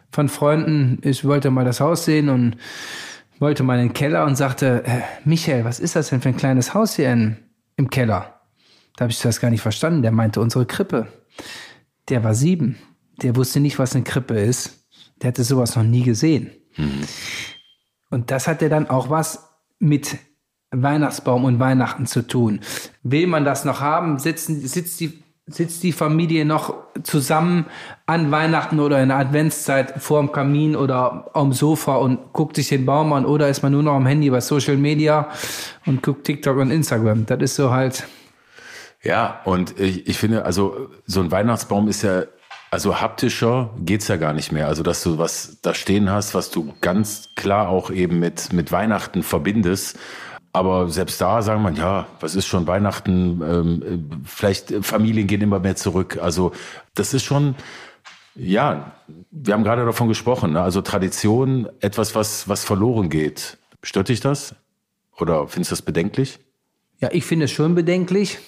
von Freunden, ich wollte mal das Haus sehen und wollte mal in den Keller und sagte, äh, Michael, was ist das denn für ein kleines Haus hier in, im Keller? Da habe ich das gar nicht verstanden. Der meinte, unsere Krippe. Der war sieben. Der wusste nicht, was eine Krippe ist. Der hatte sowas noch nie gesehen. Mhm. Und das hatte dann auch was mit Weihnachtsbaum und Weihnachten zu tun. Will man das noch haben? Sitzen, sitzt die Sitzt die Familie noch zusammen an Weihnachten oder in der Adventszeit vor dem Kamin oder am Sofa und guckt sich den Baum an? Oder ist man nur noch am Handy bei Social Media und guckt TikTok und Instagram? Das ist so halt. Ja, und ich, ich finde, also so ein Weihnachtsbaum ist ja, also haptischer geht's ja gar nicht mehr. Also dass du was da stehen hast, was du ganz klar auch eben mit, mit Weihnachten verbindest. Aber selbst da sagen man, ja, was ist schon Weihnachten, ähm, vielleicht Familien gehen immer mehr zurück. Also das ist schon, ja, wir haben gerade davon gesprochen, ne? Also Tradition, etwas, was, was verloren geht. Stört dich das? Oder findest du das bedenklich? Ja, ich finde es schon bedenklich.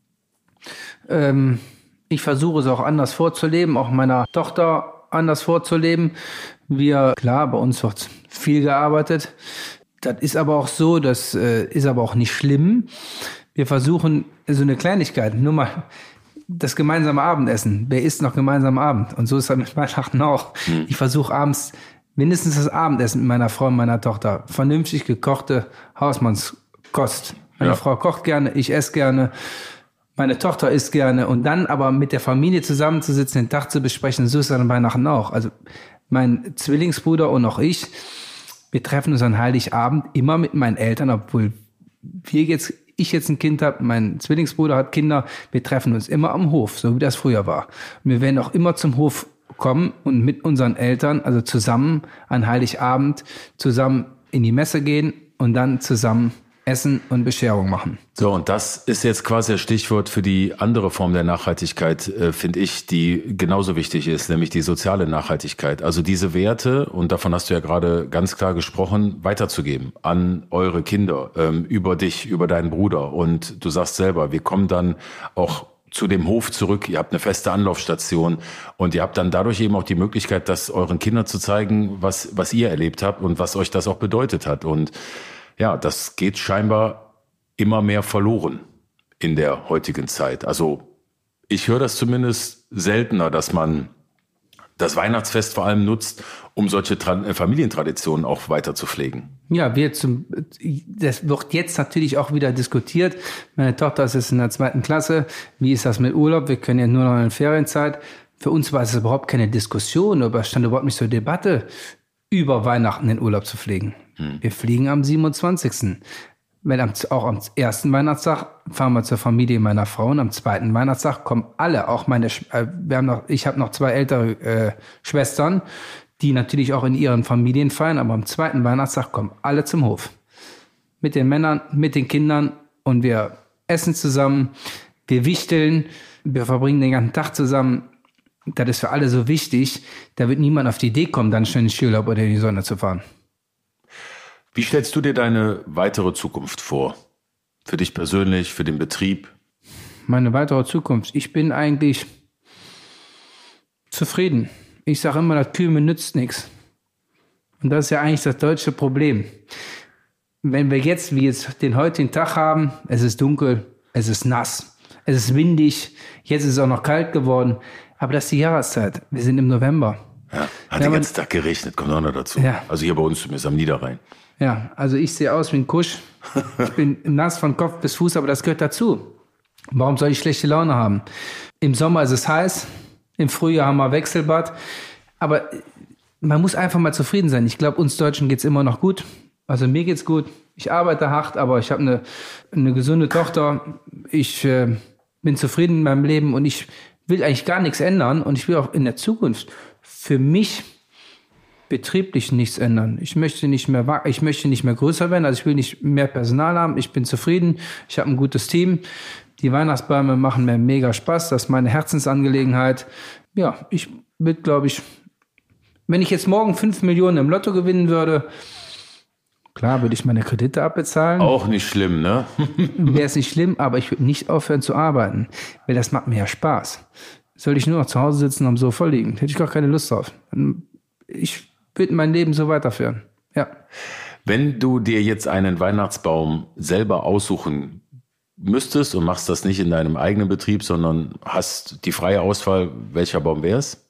Ähm, ich versuche es auch anders vorzuleben, auch meiner Tochter anders vorzuleben. Wir, klar, bei uns wird viel gearbeitet. Das ist aber auch so, das äh, ist aber auch nicht schlimm. Wir versuchen so eine Kleinigkeit, nur mal das gemeinsame Abendessen. Wer isst noch gemeinsam Abend? Und so ist das mit Weihnachten auch. Mhm. Ich versuche abends mindestens das Abendessen mit meiner Frau und meiner Tochter. Vernünftig gekochte Hausmannskost. Meine ja. Frau kocht gerne, ich esse gerne, meine Tochter isst gerne. Und dann aber mit der Familie zusammenzusitzen, den Tag zu besprechen, so ist es an Weihnachten auch. Also mein Zwillingsbruder und auch ich, wir treffen uns an Heiligabend immer mit meinen Eltern, obwohl wir jetzt, ich jetzt ein Kind habe, mein Zwillingsbruder hat Kinder, wir treffen uns immer am Hof, so wie das früher war. Und wir werden auch immer zum Hof kommen und mit unseren Eltern, also zusammen an Heiligabend, zusammen in die Messe gehen und dann zusammen essen und Bescherung machen. So, und das ist jetzt quasi das Stichwort für die andere Form der Nachhaltigkeit, äh, finde ich, die genauso wichtig ist, nämlich die soziale Nachhaltigkeit. Also diese Werte, und davon hast du ja gerade ganz klar gesprochen, weiterzugeben an eure Kinder, ähm, über dich, über deinen Bruder. Und du sagst selber, wir kommen dann auch zu dem Hof zurück, ihr habt eine feste Anlaufstation und ihr habt dann dadurch eben auch die Möglichkeit, das euren Kindern zu zeigen, was, was ihr erlebt habt und was euch das auch bedeutet hat. Und ja, das geht scheinbar immer mehr verloren in der heutigen Zeit. Also ich höre das zumindest seltener, dass man das Weihnachtsfest vor allem nutzt, um solche Tra- Familientraditionen auch weiter zu pflegen. Ja, wir zum, das wird jetzt natürlich auch wieder diskutiert. Meine Tochter ist jetzt in der zweiten Klasse. Wie ist das mit Urlaub? Wir können ja nur noch in der Ferienzeit. Für uns war es überhaupt keine Diskussion, aber es stand überhaupt nicht zur Debatte, über Weihnachten den Urlaub zu pflegen. Hm. Wir fliegen am siebenundzwanzigsten Wenn am, auch am ersten Weihnachtstag fahren wir zur Familie meiner Frau und am zweiten Weihnachtstag kommen alle, auch meine, äh, wir haben noch, ich habe noch zwei ältere äh, Schwestern, die natürlich auch in ihren Familien feiern, aber am zweiten Weihnachtstag kommen alle zum Hof. Mit den Männern, mit den Kindern und wir essen zusammen, wir wichteln, wir verbringen den ganzen Tag zusammen. Das ist für alle so wichtig, da wird niemand auf die Idee kommen, dann schnell in den Skiurlaub oder in die Sonne zu fahren. Wie stellst du dir deine weitere Zukunft vor? Für dich persönlich, für den Betrieb? Meine weitere Zukunft? Ich bin eigentlich zufrieden. Ich sage immer, das Kühlme nützt nichts. Und das ist ja eigentlich das deutsche Problem. Wenn wir jetzt, wie jetzt den heutigen Tag haben, es ist dunkel, es ist nass, es ist windig, jetzt ist es auch noch kalt geworden, aber das ist die Jahreszeit. Wir sind im November. Ja, hat den ganzen Tag geregnet, kommt auch noch dazu. Ja. Also hier bei uns zumindest am Niederrhein. Ja, also ich sehe aus wie ein Kusch. Ich bin nass von Kopf bis Fuß, aber das gehört dazu. Warum soll ich schlechte Laune haben? Im Sommer ist es heiß, im Frühjahr haben wir Wechselbad. Aber man muss einfach mal zufrieden sein. Ich glaube, uns Deutschen geht's immer noch gut. Also mir geht's gut. Ich arbeite hart, aber ich habe eine, eine gesunde Tochter. Ich äh, bin zufrieden in meinem Leben und ich will eigentlich gar nichts ändern. Und ich will auch in der Zukunft für mich betrieblich nichts ändern. Ich möchte nicht mehr, ich möchte nicht mehr größer werden, also ich will nicht mehr Personal haben. Ich bin zufrieden. Ich habe ein gutes Team. Die Weihnachtsbäume machen mir mega Spaß. Das ist meine Herzensangelegenheit. Ja, ich will, glaube ich, wenn ich jetzt morgen fünf Millionen im Lotto gewinnen würde, klar, würde ich meine Kredite abbezahlen. Auch nicht schlimm, ne? Wäre es nicht schlimm, aber ich würde nicht aufhören zu arbeiten, weil das macht mir ja Spaß. Soll ich nur noch zu Hause sitzen und am Sofa liegen? Hätte ich gar keine Lust drauf. Dann ich würde mein Leben so weiterführen. Ja. Wenn du dir jetzt einen Weihnachtsbaum selber aussuchen müsstest und machst das nicht in deinem eigenen Betrieb, sondern hast die freie Auswahl, welcher Baum wäre es?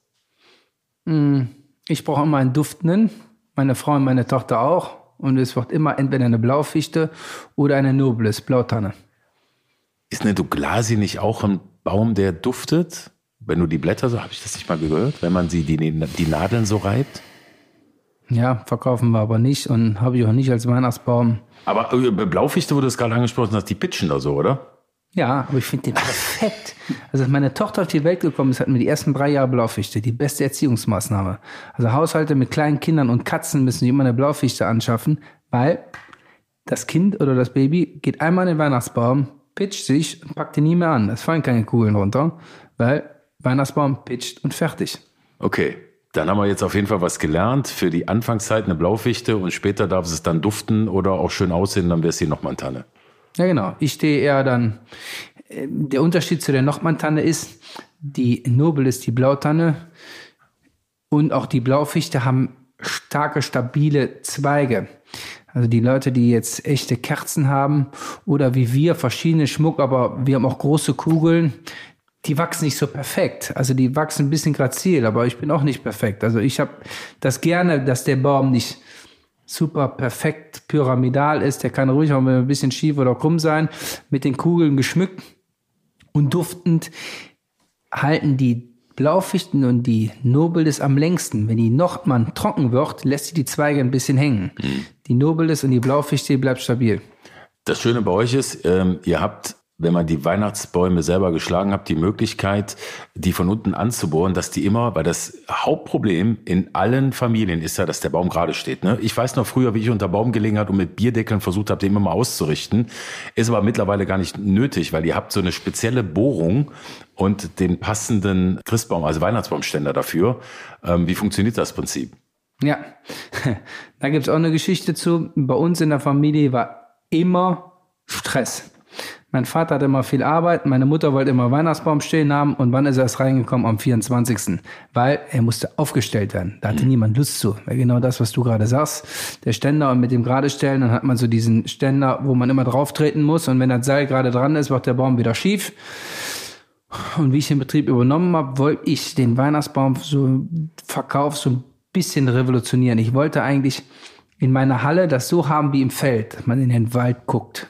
Ich brauche immer einen duftenden, meine Frau und meine Tochter auch. Und es wird immer entweder eine Blaufichte oder eine Nobilis, Blautanne. Ist eine Douglasie nicht auch ein Baum, der duftet? Wenn du die Blätter so, habe ich das nicht mal gehört, wenn man sie die, die Nadeln so reibt? Ja, verkaufen wir aber nicht und habe ich auch nicht als Weihnachtsbaum. Aber äh, Blaufichte wurde es gerade angesprochen, dass die pitchen da so, oder? Ja, aber ich finde den perfekt. Also als meine Tochter auf die Welt gekommen ist, hatten wir die ersten drei Jahre Blaufichte, die beste Erziehungsmaßnahme. Also Haushalte mit kleinen Kindern und Katzen müssen sich immer eine Blaufichte anschaffen, weil das Kind oder das Baby geht einmal in den Weihnachtsbaum, pitcht sich und packt ihn nie mehr an. Es fallen keine Kugeln runter, weil Weihnachtsbaum pitcht und fertig. Okay. Dann haben wir jetzt auf jeden Fall was gelernt. Für die Anfangszeit eine Blaufichte und später darf es dann duften oder auch schön aussehen, dann wäre es hier Nochmann-Tanne. Ja, genau. Ich stehe eher dann, der Unterschied zu der Nochmann-Tanne ist, die Nobilis, die Blautanne und auch die Blaufichte haben starke, stabile Zweige. Also die Leute, die jetzt echte Kerzen haben oder wie wir verschiedene Schmuck, aber wir haben auch große Kugeln, die wachsen nicht so perfekt. Also die wachsen ein bisschen grazil, aber ich bin auch nicht perfekt. Also ich habe das gerne, dass der Baum nicht super perfekt pyramidal ist. Der kann ruhig auch ein bisschen schief oder krumm sein, mit den Kugeln geschmückt und duftend halten die Blaufichten und die Nobilis am längsten. Wenn die Nochmann trocken wird, lässt sie die Zweige ein bisschen hängen. Mhm. Die Nobilis und die Blaufichte, die bleibt stabil. Das Schöne bei euch ist, ähm, ihr habt, wenn man die Weihnachtsbäume selber geschlagen hat, die Möglichkeit, die von unten anzubohren, dass die immer, weil das Hauptproblem in allen Familien ist ja, dass der Baum gerade steht. Ne? Ich weiß noch früher, wie ich unter Baum gelegen habe und mit Bierdeckeln versucht habe, den immer mal auszurichten. Ist aber mittlerweile gar nicht nötig, weil ihr habt so eine spezielle Bohrung und den passenden Christbaum, also Weihnachtsbaumständer dafür. Ähm, wie funktioniert das Prinzip? Ja, da gibt's auch eine Geschichte zu. Bei uns in der Familie war immer Stress. Mein Vater hatte immer viel Arbeit, meine Mutter wollte immer Weihnachtsbaum stehen haben und wann ist er erst reingekommen? Am vierundzwanzigsten Weil er musste aufgestellt werden. Da hatte mhm. niemand Lust zu. Weil genau das, was du gerade sagst, der Ständer und mit dem gerade stellen, dann hat man so diesen Ständer, wo man immer drauf treten muss und wenn das Seil gerade dran ist, wird der Baum wieder schief. Und wie ich den Betrieb übernommen habe, wollte ich den Weihnachtsbaum so Verkauf so ein bisschen revolutionieren. Ich wollte eigentlich in meiner Halle das so haben wie im Feld, dass man in den Wald guckt.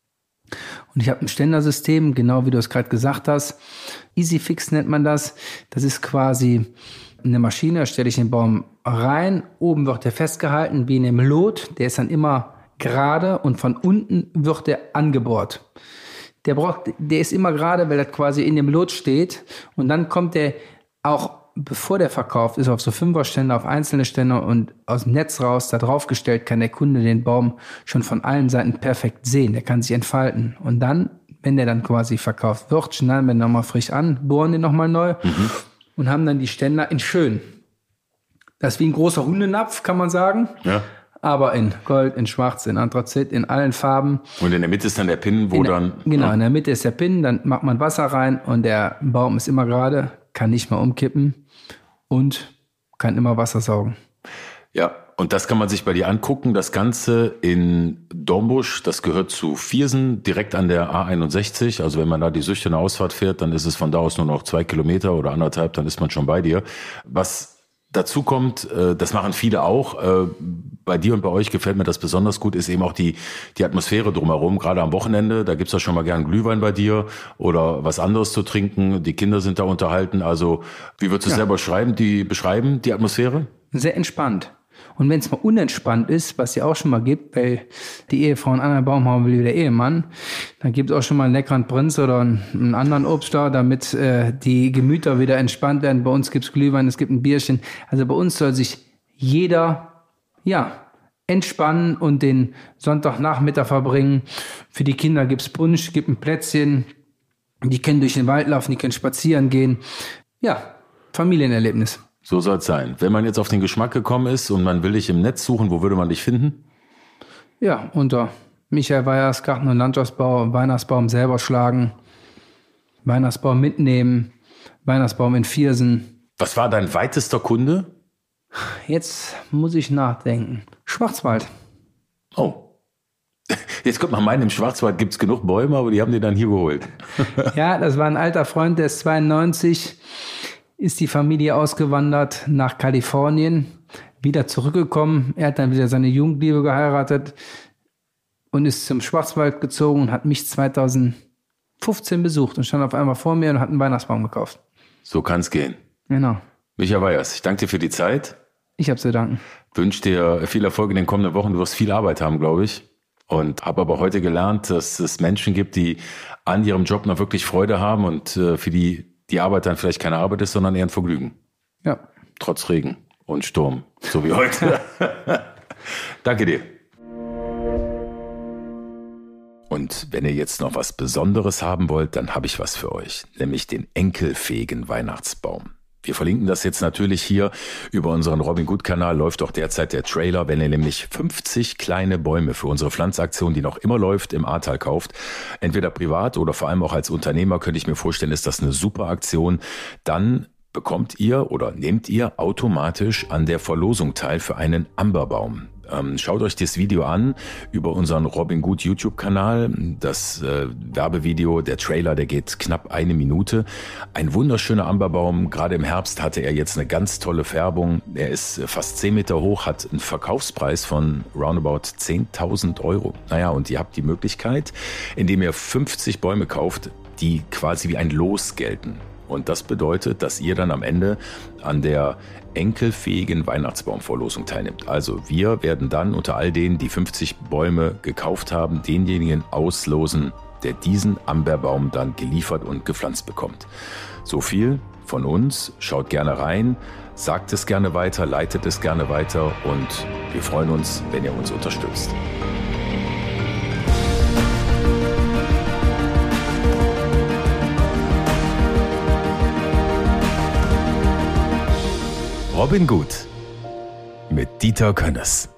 Und ich habe ein Ständersystem, genau wie du es gerade gesagt hast. EasyFix nennt man das. Das ist quasi eine Maschine, da stelle ich den Baum rein. Oben wird er festgehalten wie in einem Lot. Der ist dann immer gerade und von unten wird er angebohrt. Der braucht, der ist immer gerade, weil das quasi in dem Lot steht. Und dann kommt der auch, bevor der verkauft ist, auf so Fünferständer, auf einzelne Ständer und aus dem Netz raus, da draufgestellt, kann der Kunde den Baum schon von allen Seiten perfekt sehen. Der kann sich entfalten. Und dann, wenn der dann quasi verkauft wird, schneiden wir ihn nochmal frisch an, bohren den nochmal neu mhm. und haben dann die Ständer in schön. Das ist wie ein großer Hundenapf, kann man sagen. Ja. Aber in Gold, in Schwarz, in Anthrazit, in allen Farben. Und in der Mitte ist dann der Pin, wo in der, dann... Genau, ja. in der Mitte ist der Pin, dann macht man Wasser rein und der Baum ist immer gerade, kann nicht mal umkippen. Und kann immer Wasser saugen. Ja, und das kann man sich bei dir angucken. Das Ganze in Dornbusch, das gehört zu Viersen, direkt an der A einundsechzig. Also wenn man da die Süchtene Ausfahrt fährt, dann ist es von da aus nur noch zwei Kilometer oder anderthalb, dann ist man schon bei dir. Was dazu kommt, das machen viele auch, bei dir und bei euch gefällt mir das besonders gut, ist eben auch die die Atmosphäre drumherum, gerade am Wochenende, da gibt's ja schon mal gern Glühwein bei dir oder was anderes zu trinken, die Kinder sind da unterhalten, also wie würdest du es ja. selber schreiben, die beschreiben, die Atmosphäre? Sehr entspannt. Und wenn es mal unentspannt ist, was ja auch schon mal gibt, weil die Ehefrau einen anderen Baum haben will wie der Ehemann, dann gibt es auch schon mal einen leckeren Prinz oder einen, einen anderen Obstler, damit äh, die Gemüter wieder entspannt werden. Bei uns gibt's Glühwein, es gibt ein Bierchen. Also bei uns soll sich jeder, ja, entspannen und den Sonntagnachmittag verbringen. Für die Kinder gibt's Punsch, gibt ein Plätzchen. Die können durch den Wald laufen, die können spazieren gehen. Ja, Familienerlebnis. So soll es sein. Wenn man jetzt auf den Geschmack gekommen ist und man will dich im Netz suchen, wo würde man dich finden? Ja, unter Michael Weyers, Garten- und Landschaftsbau, Weihnachtsbaum selber schlagen, Weihnachtsbaum mitnehmen, Weihnachtsbaum in Viersen. Was war dein weitester Kunde? Jetzt muss ich nachdenken. Schwarzwald. Oh. Jetzt kommt man meinen, im Schwarzwald gibt es genug Bäume, aber die haben die dann hier geholt. Ja, das war ein alter Freund, der ist zweiundneunzig, ist die Familie ausgewandert nach Kalifornien, wieder zurückgekommen. Er hat dann wieder seine Jugendliebe geheiratet und ist zum Schwarzwald gezogen und hat mich zweitausendfünfzehn besucht und stand auf einmal vor mir und hat einen Weihnachtsbaum gekauft. So kann es gehen. Genau. Micha Weyers, ich danke dir für die Zeit. Ich habe zu danken. Wünsche dir viel Erfolg in den kommenden Wochen. Du wirst viel Arbeit haben, glaube ich. Und habe aber heute gelernt, dass es Menschen gibt, die an ihrem Job noch wirklich Freude haben und äh, für die die Arbeit dann vielleicht keine Arbeit ist, sondern eher ein Vergnügen. Ja. Trotz Regen und Sturm, so wie heute. Danke dir. Und wenn ihr jetzt noch was Besonderes haben wollt, dann habe ich was für euch, nämlich den enkelfähigen Weihnachtsbaum. Wir verlinken das jetzt natürlich hier über unseren Robin Good Kanal, läuft auch derzeit der Trailer, wenn ihr nämlich fünfzig kleine Bäume für unsere Pflanzaktion, die noch immer läuft, im Ahrtal kauft. Entweder privat oder vor allem auch als Unternehmer, könnte ich mir vorstellen, ist das eine super Aktion. Dann bekommt ihr oder nehmt ihr automatisch an der Verlosung teil für einen Amberbaum. Ähm, schaut euch das Video an über unseren Robin Good YouTube-Kanal. Das äh, Werbevideo, der Trailer, der geht knapp eine Minute. Ein wunderschöner Amberbaum. Gerade im Herbst hatte er jetzt eine ganz tolle Färbung. Er ist fast zehn Meter hoch, hat einen Verkaufspreis von roundabout zehntausend Euro. Naja, und ihr habt die Möglichkeit, indem ihr fünfzig Bäume kauft, die quasi wie ein Los gelten. Und das bedeutet, dass ihr dann am Ende an der enkelfähigen Weihnachtsbaumverlosung teilnimmt. Also wir werden dann unter all denen, die fünfzig Bäume gekauft haben, denjenigen auslosen, der diesen Amberbaum dann geliefert und gepflanzt bekommt. So viel von uns. Schaut gerne rein, sagt es gerne weiter, leitet es gerne weiter und wir freuen uns, wenn ihr uns unterstützt. Robin Good mit Dieter Könnes.